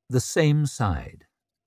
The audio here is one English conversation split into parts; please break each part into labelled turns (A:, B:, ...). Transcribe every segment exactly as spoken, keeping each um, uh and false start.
A: The Same Side.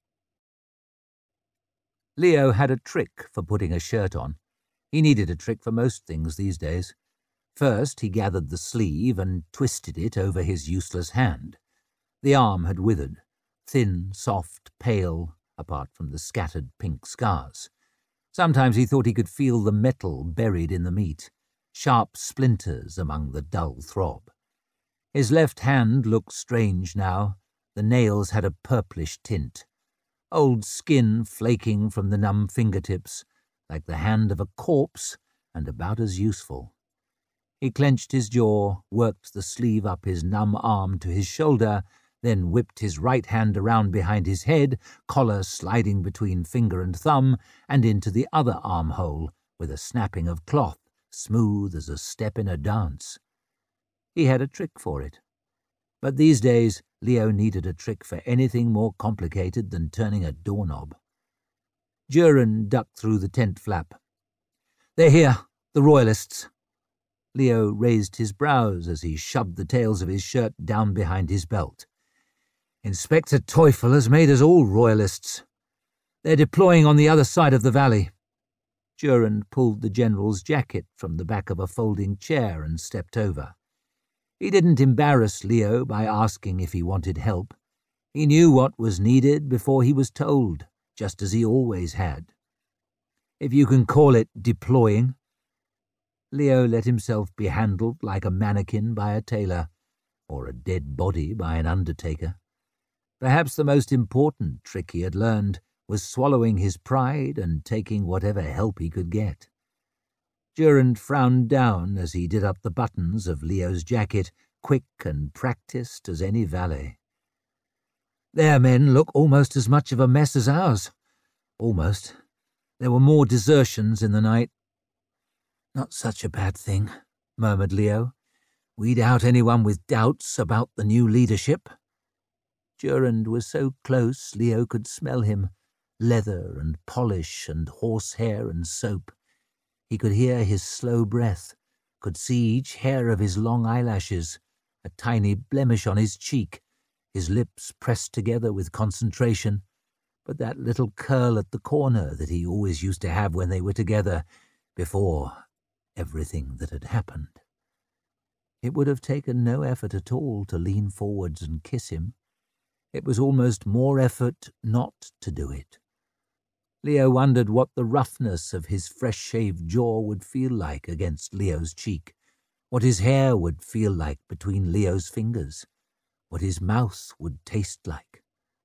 A: Leo had a trick for putting a shirt on. He needed a trick for most things these days. First, he gathered the sleeve and twisted it over his useless hand. The arm had withered, thin, soft, pale, apart from the scattered pink scars. Sometimes he thought he could feel the metal buried in the meat, sharp splinters among the dull throb. His left hand looked strange now. The nails had a purplish tint. Old skin flaking from the numb fingertips, like the hand of a corpse, and about as useful. He clenched his jaw, worked the sleeve up his numb arm to his shoulder, then whipped his right hand around behind his head, collar sliding between finger and thumb, and into the other armhole, with a snapping of cloth, smooth as a step in a dance. He had a trick for it. But these days, Leo needed a trick for anything more complicated than turning a doorknob. Duran ducked through the tent flap. "They're here, the Royalists." Leo raised his brows as he shoved the tails of his shirt down behind his belt. "Inspector Teufel has made us all Royalists. They're deploying on the other side of the valley." Duran pulled the general's jacket from the back of a folding chair and stepped over. He didn't embarrass Leo by asking if he wanted help. He knew what was needed before he was told, just as he always had. If you can call it deploying. Leo let himself be handled like a mannequin by a tailor, or a dead body by an undertaker. Perhaps the most important trick he had learned was swallowing his pride and taking whatever help he could get. Duran frowned down as he did up the buttons of Leo's jacket, quick and practised as any valet. "Their men look almost as much of a mess as ours. Almost. There were more desertions in the night." "Not such a bad thing," murmured Leo. "Weed out anyone with doubts about the new leadership." Durand was so close Leo could smell him, leather and polish and horsehair and soap. He could hear his slow breath, could see each hair of his long eyelashes, a tiny blemish on his cheek, his lips pressed together with concentration, but that little curl at the corner that he always used to have when they were together, before everything that had happened. It would have taken no effort at all to lean forwards and kiss him. It was almost more effort not to do it. Leo wondered what the roughness of his fresh-shaved jaw would feel like against Leo's cheek, what his hair would feel like between Leo's fingers, what his mouth would taste like.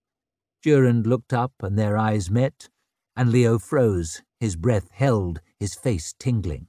A: Durand looked up and their eyes met, and Leo froze, his breath held, his face tingling.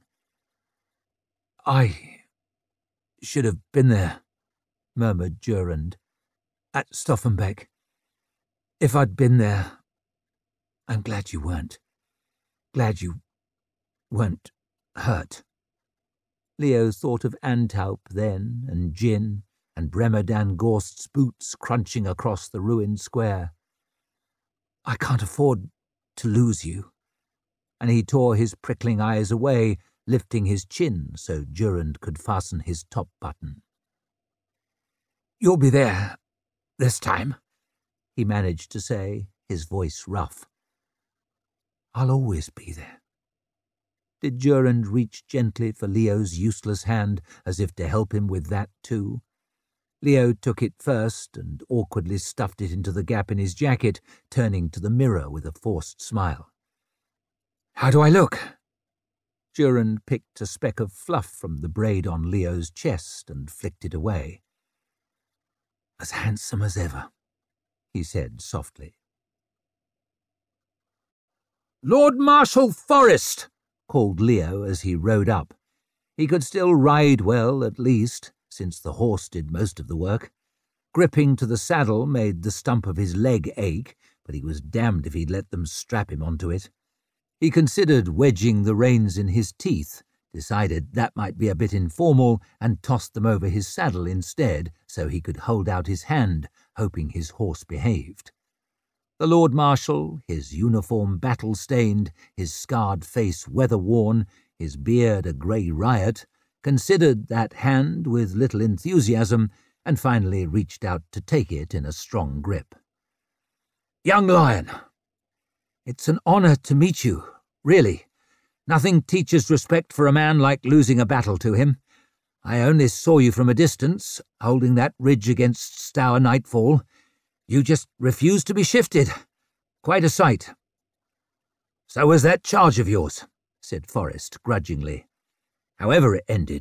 A: "I should have been there," murmured Durand, "at Stoffenbeck. If I'd been there... I'm glad you weren't. Glad you weren't hurt." Leo thought of Antaup then, and Jin, and Bremer Dan Gorst's boots crunching across the ruined square. "I can't afford to lose you." And he tore his prickling eyes away, lifting his chin so Durand could fasten his top button. "You'll be there this time," he managed to say, his voice rough. "I'll always be there." Did Durand reach gently for Leo's useless hand, as if to help him with that too? Leo took it first and awkwardly stuffed it into the gap in his jacket, turning to the mirror with a forced smile. "How do I look?" Durand picked a speck of fluff from the braid on Leo's chest and flicked it away. "As handsome as ever," he said softly. "Lord Marshal Forrest!" called Leo as he rode up. He could still ride well, at least, since the horse did most of the work. Gripping to the saddle made the stump of his leg ache, but he was damned if he'd let them strap him onto it. He considered wedging the reins in his teeth, decided that might be a bit informal, and tossed them over his saddle instead so he could hold out his hand, hoping his horse behaved. The Lord Marshal, his uniform battle-stained, his scarred face weather-worn, his beard a grey riot, considered that hand with little enthusiasm, and finally reached out to take it in a strong grip. Young Lion, it's an honour to meet you, really. Nothing teaches respect for a man like losing a battle to him. I only saw you from a distance, holding that ridge against Stour Nightfall. You just refused to be shifted. Quite a sight. So was that charge of yours, said Forrest grudgingly. However it ended.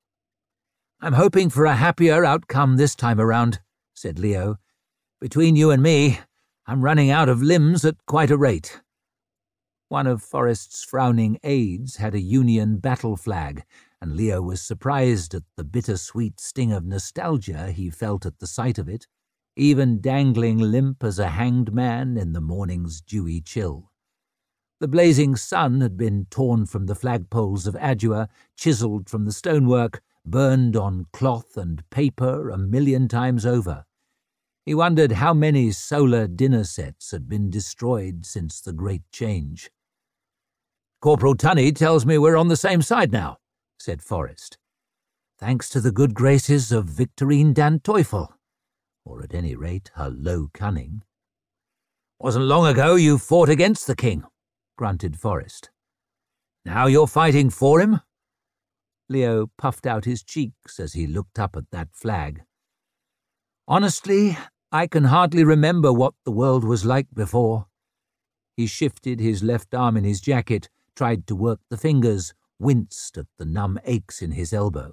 A: I'm hoping for a happier outcome this time around, said Leo. Between you and me, I'm running out of limbs at quite a rate. One of Forrest's frowning aides had a Union battle flag, and Leo was surprised at the bittersweet sting of nostalgia he felt at the sight of it, even dangling limp as a hanged man in the morning's dewy chill. The blazing sun had been torn from the flagpoles of Adua, chiselled from the stonework, burned on cloth and paper a million times over. He wondered how many solar dinner sets had been destroyed since the Great Change. Corporal Tunney tells me we're on the same side now, said Forrest. Thanks to the good graces of Victorine Dan Teufel, or at any rate her low cunning. Wasn't long ago you fought against the king, grunted Forrest. Now you're fighting for him? Leo puffed out his cheeks as he looked up at that flag. Honestly, I can hardly remember what the world was like before. He shifted his left arm in his jacket, tried to work the fingers, winced at the numb aches in his elbow.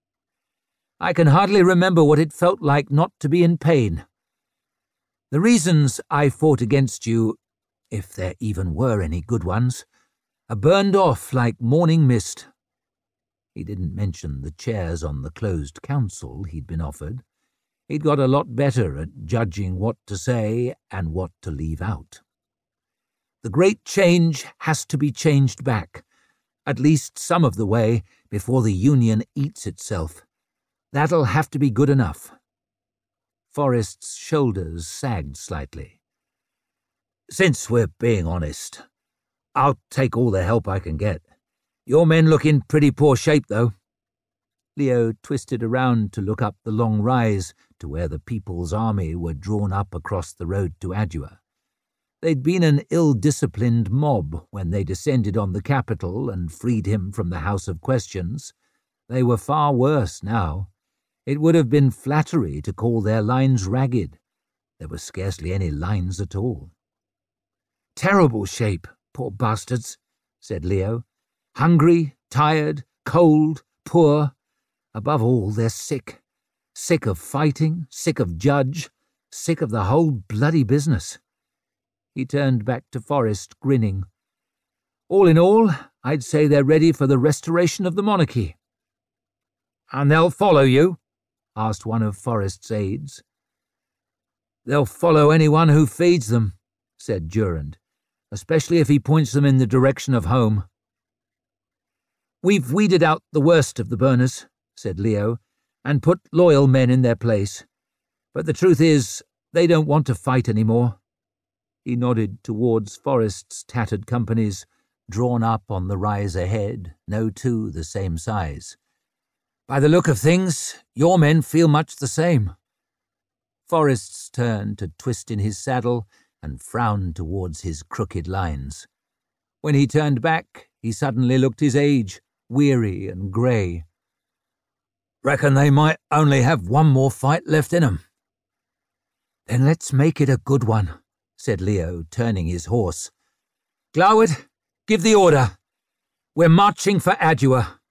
A: I can hardly remember what it felt like not to be in pain. The reasons I fought against you, if there even were any good ones, are burned off like morning mist. He didn't mention the chairs on the closed council he'd been offered. He'd got a lot better at judging what to say and what to leave out. The great change has to be changed back, at least some of the way, before the Union eats itself. That'll have to be good enough. Forrest's shoulders sagged slightly. Since we're being honest, I'll take all the help I can get. Your men look in pretty poor shape, though. Leo twisted around to look up the long rise to where the People's Army were drawn up across the road to Adua. They'd been an ill-disciplined mob when they descended on the capital and freed him from the House of Questions. They were far worse now. It would have been flattery to call their lines ragged. There were scarcely any lines at all. Terrible shape, poor bastards, said Leo. Hungry, tired, cold, poor. Above all, they're sick. Sick of fighting, sick of Judge, sick of the whole bloody business. He turned back to Forrest, grinning. All in all, I'd say they're ready for the restoration of the monarchy. And they'll follow you? Asked one of Forrest's aides. They'll follow anyone who feeds them, said Durand, especially if he points them in the direction of home. We've weeded out the worst of the burners, said Leo, and put loyal men in their place. But the truth is, they don't want to fight any more. He nodded towards Forrest's tattered companies, drawn up on the rise ahead, no two the same size. By the look of things, your men feel much the same. Forrest's turned to twist in his saddle and frowned towards his crooked lines. When he turned back, he suddenly looked his age, weary and grey. Reckon they might only have one more fight left in 'em. Then let's make it a good one, said Leo, turning his horse. Gloward, give the order. We're marching for Adua.